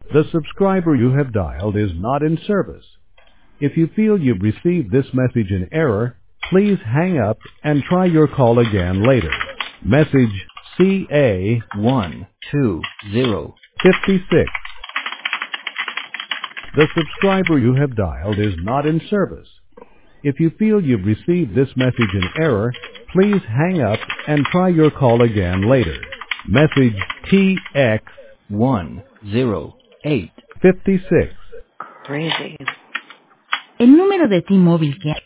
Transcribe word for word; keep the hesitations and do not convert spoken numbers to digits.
The subscriber you have dialed is not in service. If you feel you've received this message in error, please hang up and try your call again later. Message C A one two zero fifty-six. The subscriber you have dialed is not in service. If you feel you've received this message in error, please hang up and try your call again later. Message T X one zero eight fifty-six. Crazy. El número de T-Mobile que